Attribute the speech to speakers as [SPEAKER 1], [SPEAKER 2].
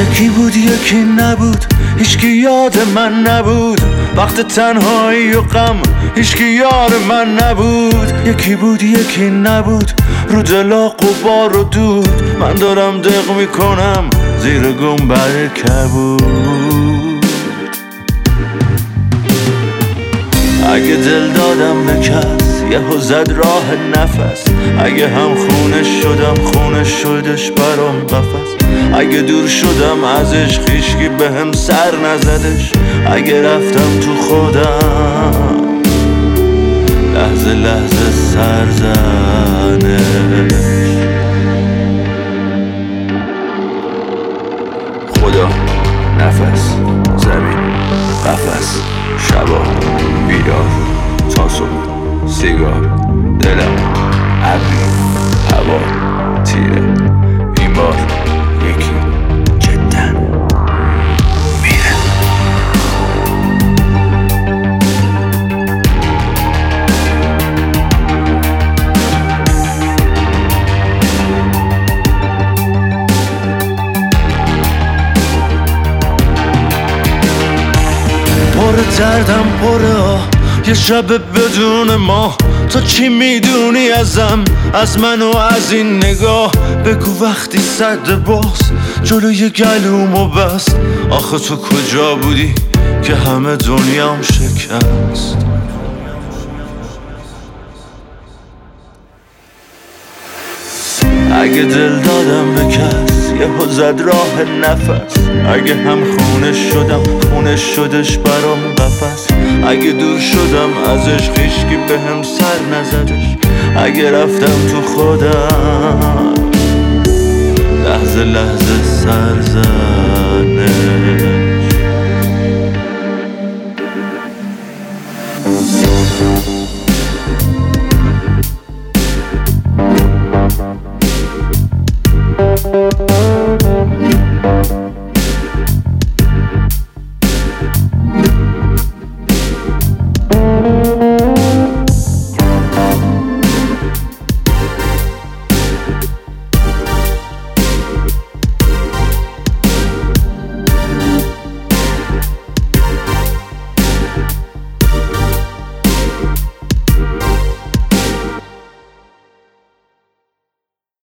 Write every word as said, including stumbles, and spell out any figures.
[SPEAKER 1] یکی بود یکی نبود، هیچکی یاد من نبود. وقت تنهایی و غم هیچکی یار من نبود. یکی بود یکی نبود، رو دلا غبار و دود. من دارم دق میکنم زیر گنبد کبود. اگه دل دادم به کس یهو زد راه نفس. اگه هم خونه شدم خونه شدش برام قفس. اگه دور شدم ازش هیچکی به هم سر نزدش. اگه رفتم تو خودم لحظه لحظه سر زنش. خدا، نفس، زمین، قفس، شبا، بیدار، تا صبح، سیگار، دلم، ابری، هوا، تیره. این بار یکی جدا میره. پر دردم پره آه، یه شب بدون ما. تو چی میدونی ازم، از من و از این نگاه؟ بگو وقتی صد باز جلوی گلومو بست. آخه تو کجا بودی که همه دنیام شکست؟ اگه دل دادم به کس یهو زد راه نفس. اگه هم خونه شدم خونه شدش برام قفس. اگه دور شدم ازش هیچکی به هم سر نزدش. اگه رفتم تو خودم لحظه لحظه سر زنش.